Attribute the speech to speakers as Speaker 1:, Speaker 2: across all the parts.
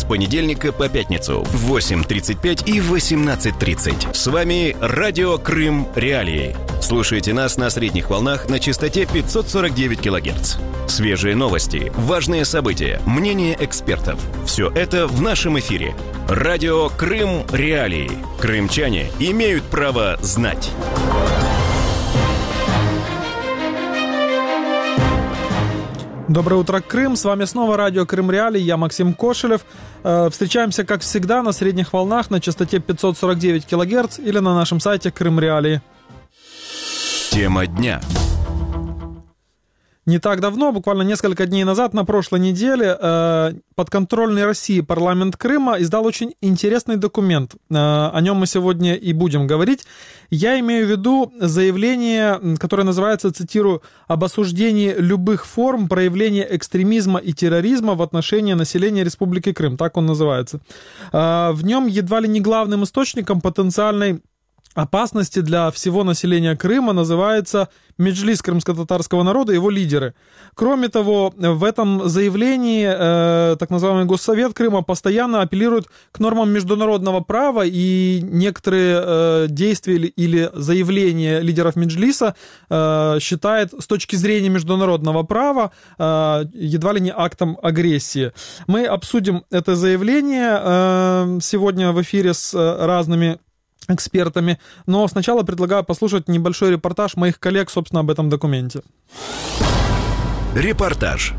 Speaker 1: с понедельника по пятницу в 8:35 и 18:30. С вами Радио Крым Реалии. Слушайте нас на средних волнах на частоте 549 кГц. Свежие новости, важные события, мнения экспертов. Все это в нашем эфире. Радио Крым Реалии. Крымчане имеют право знать.
Speaker 2: Доброе утро, Крым. С вами снова радио Крым Реалии. Я Максим Кошелев. Встречаемся, как всегда, на средних волнах на частоте 549 кГц или на нашем сайте Крым Реалии.
Speaker 1: Тема дня.
Speaker 2: Не так давно, буквально несколько дней назад, на прошлой неделе, подконтрольный России парламент Крыма издал очень интересный документ. О нем мы сегодня и будем говорить. Я имею в виду заявление, которое называется, цитирую, «об осуждении любых форм проявления экстремизма и терроризма в отношении населения Республики Крым». Так он называется. В нем едва ли не главным источником потенциальной опасности для всего населения Крыма называется Меджлис крымско-татарского народа и его лидеры. Кроме того, в этом заявлении так называемый Госсовет Крыма постоянно апеллирует к нормам международного права, и некоторые действия или заявления лидеров Меджлиса считает с точки зрения международного права едва ли не актом агрессии. Мы обсудим это заявление сегодня в эфире с разными экспертами. Но сначала предлагаю послушать небольшой репортаж моих коллег, собственно, об этом документе.
Speaker 1: Репортаж.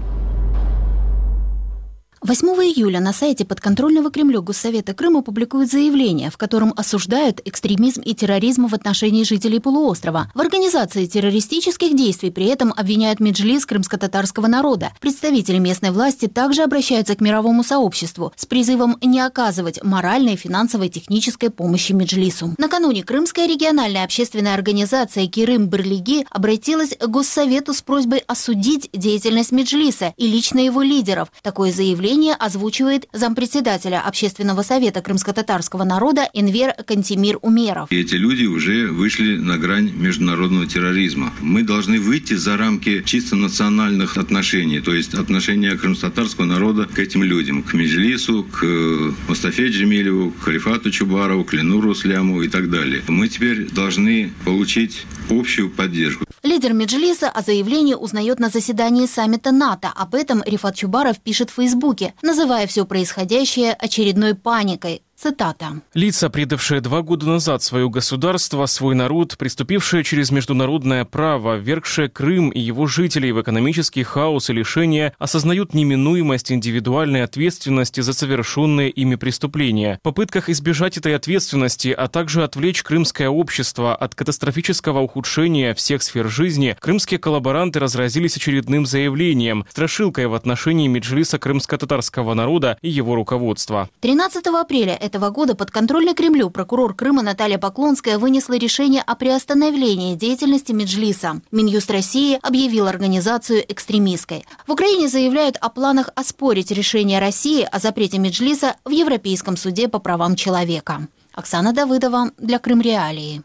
Speaker 3: 8 июля на сайте подконтрольного Кремлю Госсовета Крыма публикуют заявление, в котором осуждают экстремизм и терроризм в отношении жителей полуострова. В организации террористических действий при этом обвиняют Меджлис крымско-татарского народа. Представители местной власти также обращаются к мировому сообществу с призывом не оказывать моральной, финансовой, технической помощи Меджлису. Накануне Крымская региональная общественная организация Кирым-Бырлиги обратилась к Госсовету с просьбой осудить деятельность Меджлиса и лично его лидеров. Такое заявление озвучивает зампредседателя Общественного совета крымско-татарского народа Энвер Кантемир Умеров.
Speaker 4: Эти люди уже вышли на грань международного терроризма. Мы должны выйти за рамки чисто национальных отношений, то есть отношения крымско-татарского народа к этим людям, к Меджлису, к Мустафе Джемилеву, к Халифату Чубарову, к Ленуру Сляму и так далее. Мы теперь должны получить общую поддержку.
Speaker 3: Лидер Меджлиса о заявлении узнает на заседании саммита НАТО. Об этом Рифат Чубаров пишет в Фейсбуке, называя все происходящее очередной паникой. Цитата.
Speaker 5: «Лица, предавшие 2 года назад свое государство, свой народ, приступившие через международное право, ввергшие Крым и его жителей в экономический хаос и лишения, осознают неминуемость индивидуальной ответственности за совершенные ими преступления. В попытках избежать этой ответственности, а также отвлечь крымское общество от катастрофического ухудшения всех сфер жизни, крымские коллаборанты разразились очередным заявлением, страшилкой в отношении Меджлиса крымско-татарского народа и его руководства».
Speaker 3: 13 апреля этого года подконтрольный Кремлю прокурор Крыма Наталья Поклонская вынесла решение о приостановлении деятельности Меджлиса. Минюст России объявил организацию экстремистской. В Украине заявляют о планах оспорить решение России о запрете Меджлиса в Европейском суде по правам человека. Оксана Давыдова для Крым Реалии.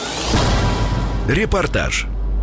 Speaker 1: Репортаж.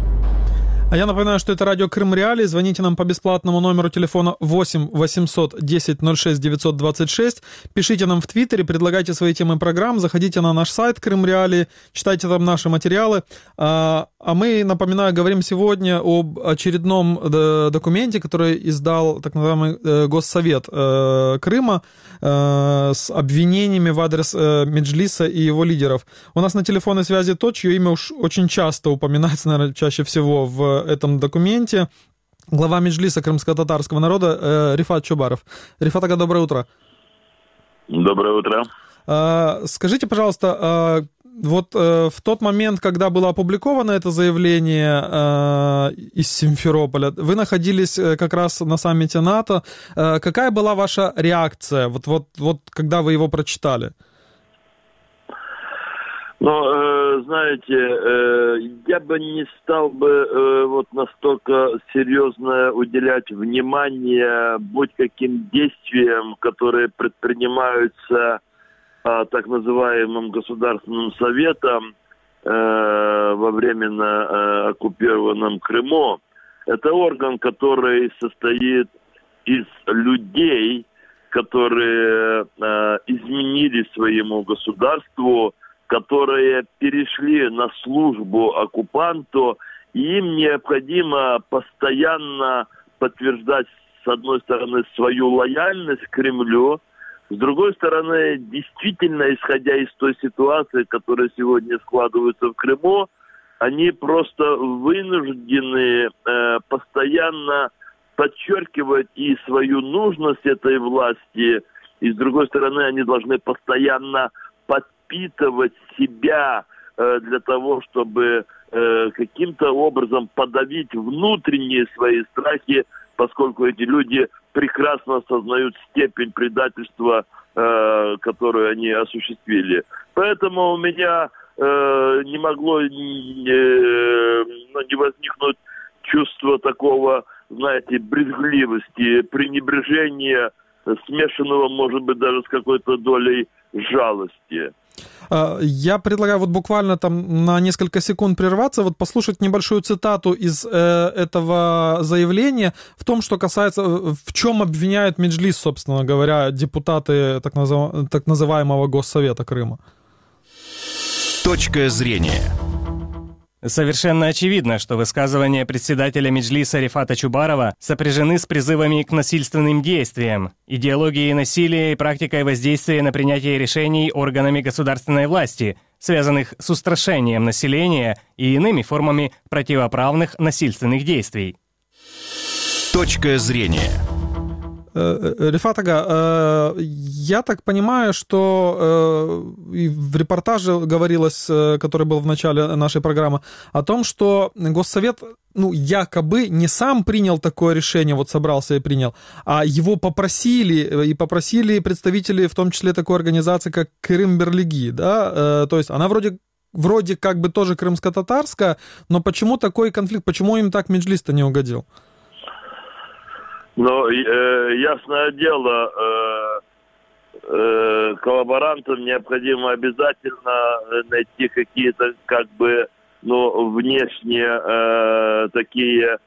Speaker 2: А я напоминаю, что это радио Крым Реалии. Звоните нам по бесплатному номеру телефона 8 800 10 06 926. Пишите нам в Твиттере, предлагайте свои темы программ, заходите на наш сайт Крым Реалии, читайте там наши материалы. А мы, напоминаю, говорим сегодня об очередном документе, который издал так называемый Госсовет Крыма с обвинениями в адрес Меджлиса и его лидеров. У нас на телефонной связи тот, чье имя уж очень часто упоминается, наверное, чаще всего в этом документе, глава Меджлиса крымско-татарского народа Рифат Чубаров. Рифат ага, доброе утро.
Speaker 6: Доброе утро.
Speaker 2: Скажите, пожалуйста, вот в тот момент, когда было опубликовано это заявление из Симферополя, вы находились как раз на саммите НАТО. Какая была ваша реакция, вот когда вы его прочитали?
Speaker 6: Ну, знаете, я бы не стал бы вот настолько серьезно уделять внимание будь каким действиям, которые предпринимаются так называемым Государственным Советом во временно оккупированном Крыму. Это орган, который состоит из людей, которые изменили своему государству, которые перешли на службу оккупанту, и им необходимо постоянно подтверждать, с одной стороны, свою лояльность к Кремлю, с другой стороны, действительно, исходя из той ситуации, которая сегодня складывается в Крыму, они просто вынуждены постоянно подчеркивать и свою нужность этой власти, и, с другой стороны, они должны постоянно подпитывать себя для того, чтобы каким-то образом подавить внутренние свои страхи, поскольку эти люди прекрасно осознают степень предательства, которую они осуществили. Поэтому у меня не могло не возникнуть чувство такого, знаете, брезгливости, пренебрежения, смешанного, может быть, даже с какой-то долей жалости.
Speaker 2: Я предлагаю вот буквально там на несколько секунд прерваться, вот послушать небольшую цитату из этого заявления в том, что касается, в чем обвиняют Меджлис, собственно говоря, депутаты так называемого Госсовета Крыма.
Speaker 1: Точка зрения.
Speaker 7: Совершенно очевидно, что высказывания председателя Меджлиса Рифата Чубарова сопряжены с призывами к насильственным действиям, идеологией насилия и практикой воздействия на принятие решений органами государственной власти, связанных с устрашением населения и иными формами противоправных насильственных действий.
Speaker 1: Точка зрения.
Speaker 2: Рифат ага, я так понимаю, что в репортаже говорилось, который был в начале нашей программы, о том, что Госсовет, якобы не сам принял такое решение, вот собрался и принял, а его попросили представители, в том числе такой организации, как Крым-Берлиги, да, то есть она вроде как бы тоже крымско-татарская, но почему такой конфликт, почему им так Меджлис-то не угодил?
Speaker 6: Но ясное дело, коллаборантам необходимо обязательно найти какие-то внешние такие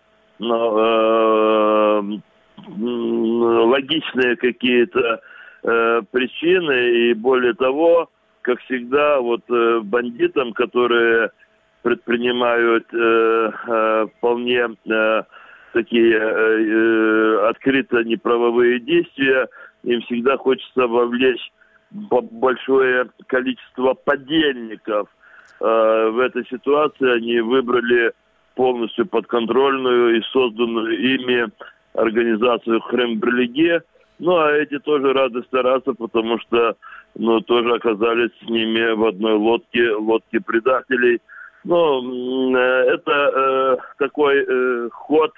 Speaker 6: логичные какие-то причины. И более того, как всегда, вот бандитам, которые предпринимают вполне такие открыто неправовые действия, им всегда хочется вовлечь большое количество подельников. В этой ситуации они выбрали полностью подконтрольную и созданную ими организацию Крым-Берлиги. А эти тоже рады стараться, потому что тоже оказались с ними в одной лодке предателей. Это такой ход,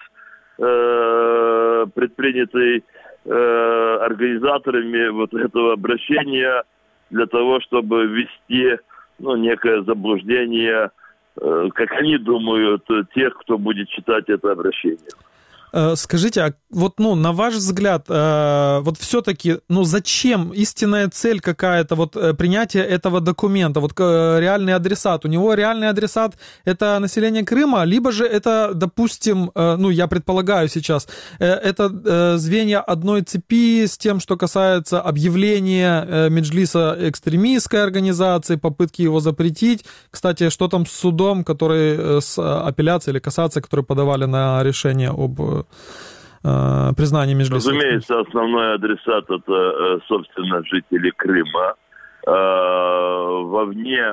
Speaker 6: предпринятый организаторами вот этого обращения для того, чтобы ввести некое заблуждение, как они думают, тех, кто будет читать это обращение.
Speaker 2: Скажите, а вот, на ваш взгляд, вот все-таки, зачем истинная цель какая-то, вот принятие этого документа, вот реальный адресат? У него реальный адресат — это население Крыма, либо же это, допустим, я предполагаю сейчас, это звенья одной цепи с тем, что касается объявления Меджлиса экстремистской организацией, попытки его запретить. Кстати, что там с судом, который с апелляцией или кассацией, которые подавали на решение об признание Меджлиса?
Speaker 6: Разумеется, основной адресат — это, собственно, жители Крыма. Вовне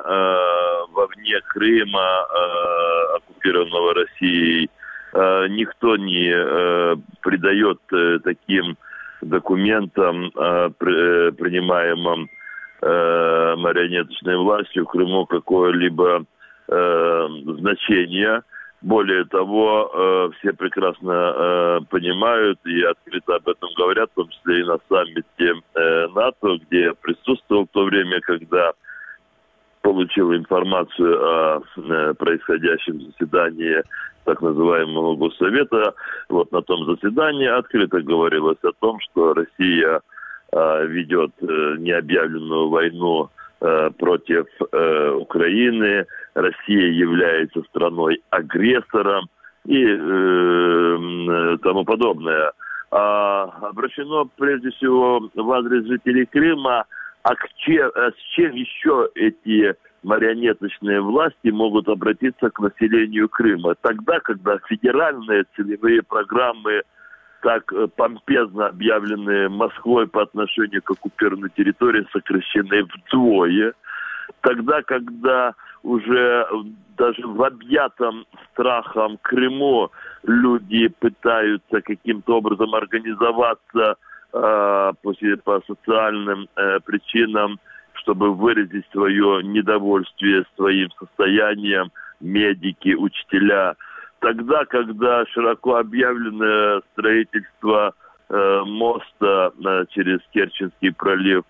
Speaker 6: Крыма, оккупированного Россией, никто не придает таким документам, принимаемым марионеточной властью в Крыму, какое-либо значение. Более того, все прекрасно понимают и открыто об этом говорят, в том числе и на саммите НАТО, где я присутствовал в то время, когда получил информацию о происходящем заседании так называемого Госсовета. Вот на том заседании открыто говорилось о том, что Россия ведет необъявленную войну против Украины, Россия является страной-агрессором и тому подобное. обращено прежде всего в адрес жителей Крыма, с чем еще эти марионеточные власти могут обратиться к населению Крыма? Тогда, когда федеральные целевые программы, так помпезно объявленные Москвой по отношению к оккупированной территории, сокращены вдвое, тогда, когда уже даже в объятом страхом Крыму люди пытаются каким-то образом организоваться по социальным причинам, чтобы выразить свое недовольствие своим состоянием, медики, учителя. Тогда, когда широко объявленное строительство моста через Керченский пролив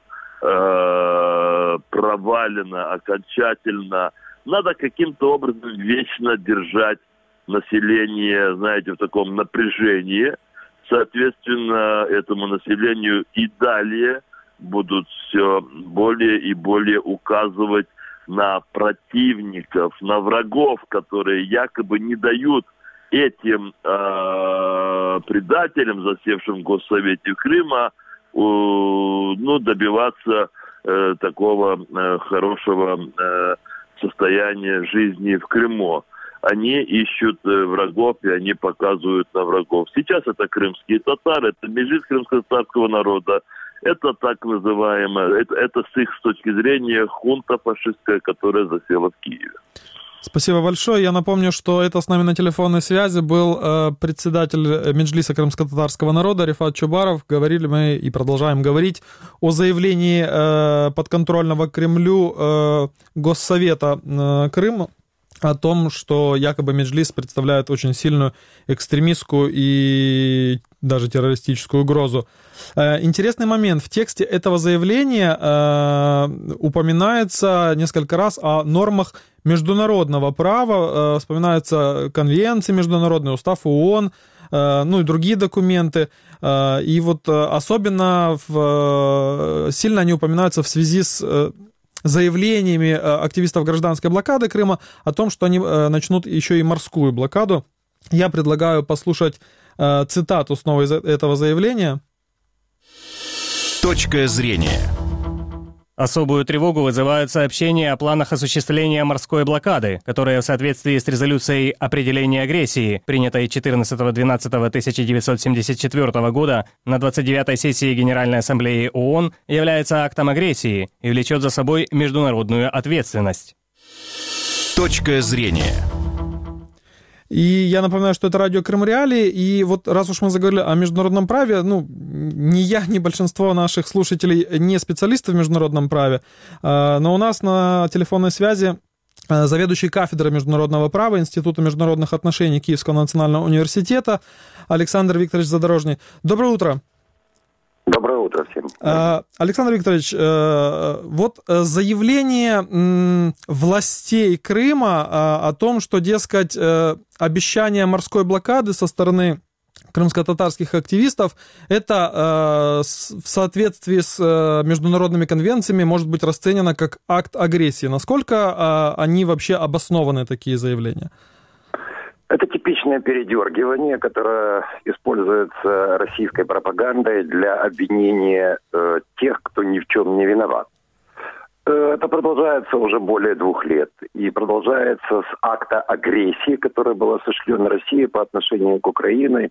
Speaker 6: провалено окончательно, надо каким-то образом вечно держать население, знаете, в таком напряжении. Соответственно, этому населению и далее будут все более и более указывать на противников, на врагов, которые якобы не дают этим предателям, засевшим в Госсовете Крыма, добиваться такого хорошего состояния жизни в Крыму. Они ищут врагов, и они показывают на врагов. Сейчас это крымские татары, это межлис крымско-татарского народа, это так называемая, это с их точки зрения хунта фашистская, которая засела в Киеве.
Speaker 2: Спасибо большое. Я напомню, что это с нами на телефонной связи был председатель Меджлиса крымско-татарского народа Рифат Чубаров. Говорили мы и продолжаем говорить о заявлении подконтрольного Кремлю Госсовета Крыма о том, что якобы Меджлис представляет очень сильную экстремистскую и даже террористическую угрозу. Интересный момент. В тексте этого заявления упоминается несколько раз о нормах международного права, вспоминаются конвенции международные, устав ООН, и другие документы. И вот особенно сильно они упоминаются в связи с заявлениями активистов гражданской блокады Крыма о том, что они начнут еще и морскую блокаду. Я предлагаю послушать цитату снова из этого заявления.
Speaker 1: Точка зрения.
Speaker 7: Особую тревогу вызывают сообщения о планах осуществления морской блокады, которые в соответствии с резолюцией определения агрессии, принятой 14.12.1974 года на 29-й сессии Генеральной Ассамблеи ООН, является актом агрессии и влечет за собой международную ответственность.
Speaker 1: Точка зрения.
Speaker 2: И я напоминаю, что это радио Крым Реалии, и вот раз уж мы заговорили о международном праве, ни я, ни большинство наших слушателей не специалисты в международном праве, но у нас на телефонной связи заведующий кафедрой международного права Института международных отношений Киевского национального университета Александр Викторович Задорожный. Доброе утро.
Speaker 8: Доброе утро всем.
Speaker 2: Александр Викторович, вот заявление властей Крыма о том, что, дескать, обещание морской блокады со стороны крымско-татарских активистов, это в соответствии с международными конвенциями может быть расценено как акт агрессии. Насколько они вообще обоснованы, такие заявления?
Speaker 8: Это типичное передергивание, которое используется российской пропагандой для обвинения тех, кто ни в чем не виноват. Это продолжается уже более 2 лет. И продолжается с акта агрессии, который был осуществлен Россией по отношению к Украине.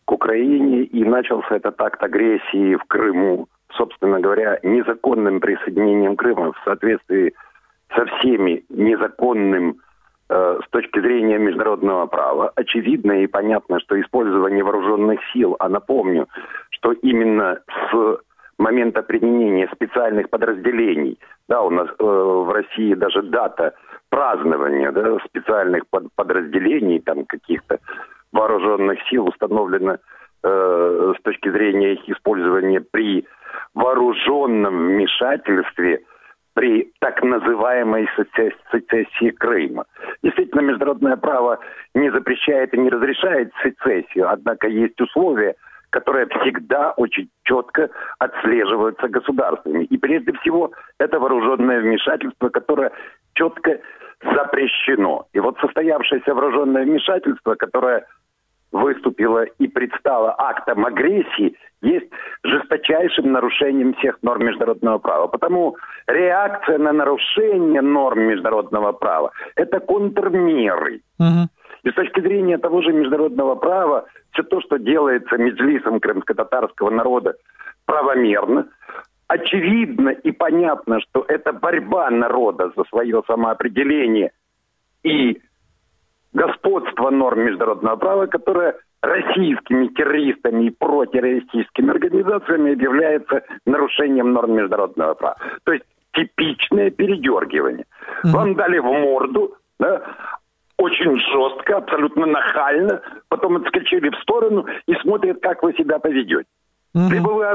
Speaker 8: И начался этот акт агрессии в Крыму, собственно говоря, незаконным присоединением Крыма в соответствии со всеми незаконным с точки зрения международного права. Очевидно и понятно, что использование вооруженных сил, а напомню, что именно с момента применения специальных подразделений, у нас в России даже дата празднования специальных подразделений, каких-то вооруженных сил установлена с точки зрения их использования при вооруженном вмешательстве при так называемой сецессии Крыма. Действительно, международное право не запрещает и не разрешает сецессию, однако есть условия, которые всегда очень четко отслеживаются государствами. И прежде всего, это вооруженное вмешательство, которое четко запрещено. И вот состоявшееся вооруженное вмешательство, которое выступила и предстала актом агрессии, есть жесточайшим нарушением всех норм международного права. Потому реакция на нарушение норм международного права – это контрмеры. И с точки зрения того же международного права, все то, что делается меджлисом крымско-татарского народа, правомерно. Очевидно и понятно, что это борьба народа за свое самоопределение и господство норм международного права, которое российскими террористами и протеррористическими организациями является нарушением норм международного права. То есть типичное передергивание. Вам дали в морду, да, очень жестко, абсолютно нахально, потом отскочили в сторону и смотрят, как вы себя поведете. Либо вы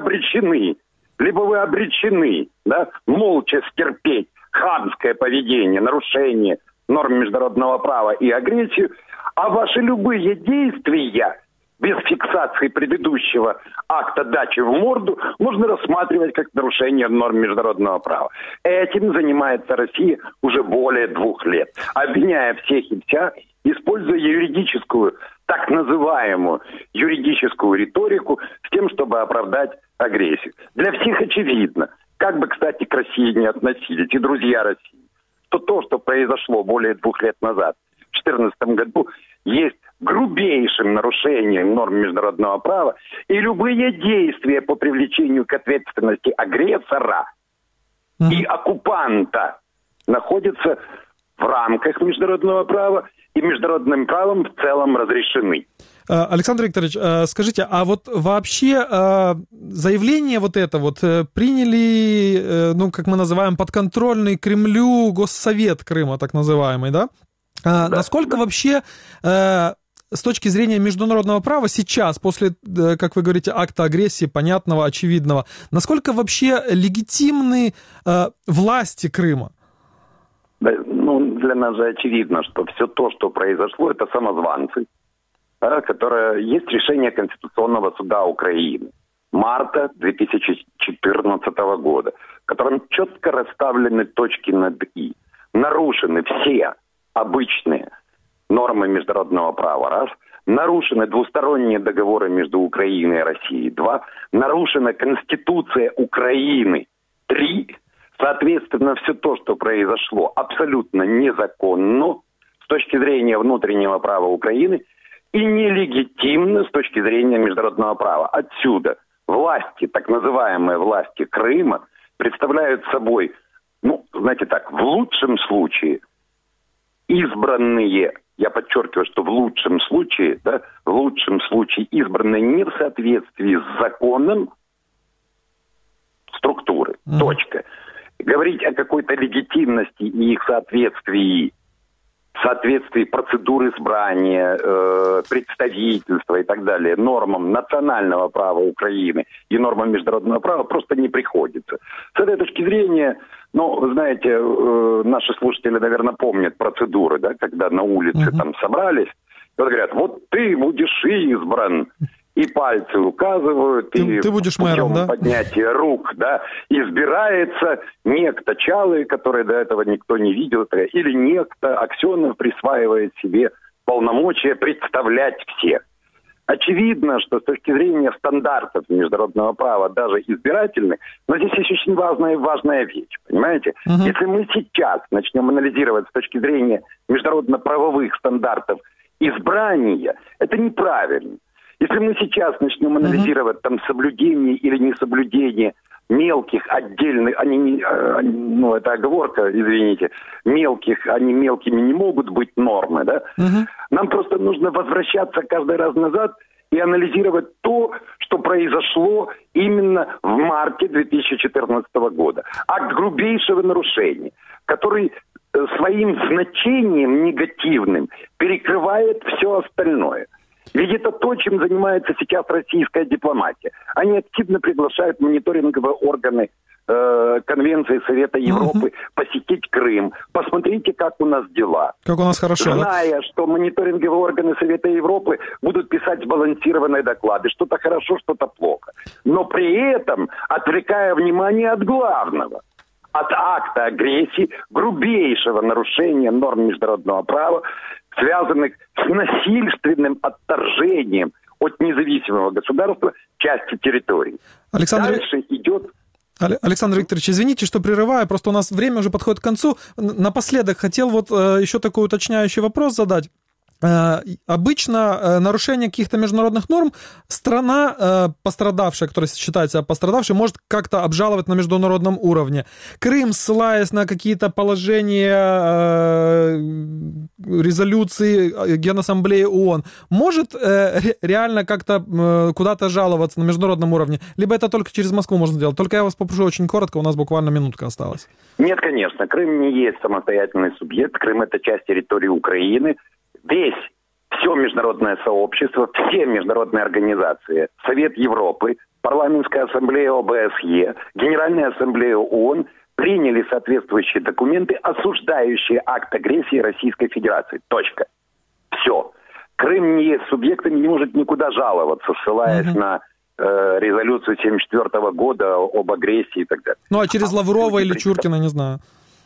Speaker 8: обречены, да, молча стерпеть хамское поведение, нарушение норм международного права и агрессию, а ваши любые действия без фиксации предыдущего акта дачи в морду можно рассматривать как нарушение норм международного права. Этим занимается Россия уже более 2 лет, обвиняя всех и вся, используя юридическую, так называемую юридическую риторику с тем, чтобы оправдать агрессию. Для всех очевидно, как бы, кстати, к России не относились и друзья России, что то, что произошло более 2 лет назад, в 2014 году, есть грубейшим нарушением норм международного права, и любые действия по привлечению к ответственности агрессора и оккупанта находятся в рамках международного права и международным правом в целом разрешены.
Speaker 2: Александр Викторович, скажите, а вот вообще заявление вот это вот приняли, ну, как мы называем, подконтрольный Кремлю Госсовет Крыма, так называемый, да? Да. Насколько вообще с точки зрения международного права сейчас, после, как вы говорите, акта агрессии, понятного, очевидного, насколько вообще легитимны власти Крыма?
Speaker 8: Да, ну, для нас же очевидно, что все то, что произошло, это самозванцы, да, которое есть решение Конституционного суда Украины марта 2014 года, в котором четко расставлены точки над «и». Нарушены все обычные нормы международного права, раз. Нарушены двусторонние договоры между Украиной и Россией, 2. Нарушена Конституция Украины, 3. Соответственно, все то, что произошло, абсолютно незаконно с точки зрения внутреннего права Украины и нелегитимно с точки зрения международного права. Отсюда власти, так называемые власти Крыма, представляют собой, ну, знаете так, в лучшем случае избранные, я подчеркиваю, что в лучшем случае, да, в лучшем случае избранные не в соответствии с законом структуры. Точка. Говорить о какой-то легитимности и их соответствии процедуры избрания, представительства и так далее нормам национального права Украины и нормам международного права просто не приходится. С этой точки зрения, ну, вы знаете, наши слушатели, наверное, помнят процедуры, да, когда на улице там собрались, и вот говорят, вот ты будешь избран. И пальцы указывают,
Speaker 2: ты будешь мэром, да?
Speaker 8: Поднятие рук, да, избирается некто Чалый, который до этого никто не видел, или некто Аксенов присваивает себе полномочия представлять всех. Очевидно, что с точки зрения стандартов международного права, даже избирательных, но здесь есть очень важная вещь, понимаете? Если мы сейчас начнем анализировать с точки зрения международно-правовых стандартов избрания, это неправильно. Если мы сейчас начнем анализировать там соблюдение или несоблюдение мелких отдельных, ну это оговорка, извините, мелких, они мелкими не могут быть нормы, да? Нам просто нужно возвращаться каждый раз назад и анализировать то, что произошло именно в марте 2014 года. Акт грубейшего нарушения, который своим значением негативным перекрывает все остальное. Ведь это то, чем занимается сейчас российская дипломатия. Они активно приглашают мониторинговые органы Конвенции Совета Европы посетить Крым. Посмотрите, как у нас дела.
Speaker 2: Как у нас хорошо,
Speaker 8: зная, что мониторинговые органы Совета Европы будут писать сбалансированные доклады. Что-то хорошо, что-то плохо. Но при этом отвлекая внимание от главного. От акта агрессии, грубейшего нарушения норм международного права, связанных с насильственным отторжением от независимого государства части территории. Дальше идет...
Speaker 2: Александр Викторович, извините, что прерываю, просто у нас время уже подходит к концу. Напоследок хотел вот еще такой уточняющий вопрос задать. Обычно нарушение каких-то международных норм страна, пострадавшая, которая считается пострадавшей, может как-то обжаловать на международном уровне. Крым, ссылаясь на какие-то положения резолюции Генассамблеи ООН, может реально как-то куда-то жаловаться на международном уровне? Либо это только через Москву можно сделать? Только я вас попрошу очень коротко, у нас буквально минутка осталась.
Speaker 8: Нет, конечно, Крым не есть самостоятельный субъект. Крым — это часть территории Украины. Все международное сообщество, все международные организации, Совет Европы, Парламентская ассамблея ОБСЕ, Генеральная ассамблея ООН приняли соответствующие документы, осуждающие акт агрессии Российской Федерации. Точка. Все. Крым не есть субъектом, не может никуда жаловаться, ссылаясь на резолюцию 1974 года об агрессии и так далее.
Speaker 2: Ну, а через Лаврова или Чуркина, не знаю.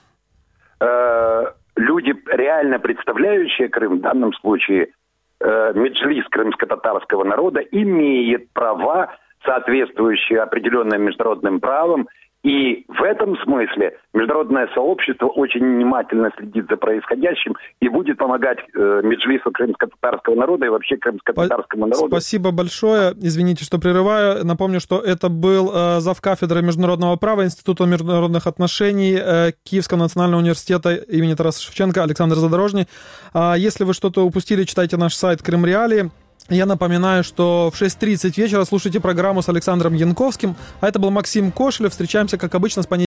Speaker 8: Люди, реально представляющие Крым, в данном случае Меджлис крымско-татарского народа, имеет права, соответствующие определенным международным правам. И в этом смысле международное сообщество очень внимательно следит за происходящим и будет помогать Меджлису крымско-татарского народа и вообще крымско-татарскому народу.
Speaker 2: Спасибо большое. Извините, что прерываю. Напомню, что это был завкафедрой международного права Института международных отношений Киевского национального университета имени Тараса Шевченко Александр Задорожный. Если вы что-то упустили, читайте наш сайт Крым Реалии. Я напоминаю, что в 6:30 вечера слушайте программу с Александром Янковским. А это был Максим Кошелев. Встречаемся, как обычно, с понедельника.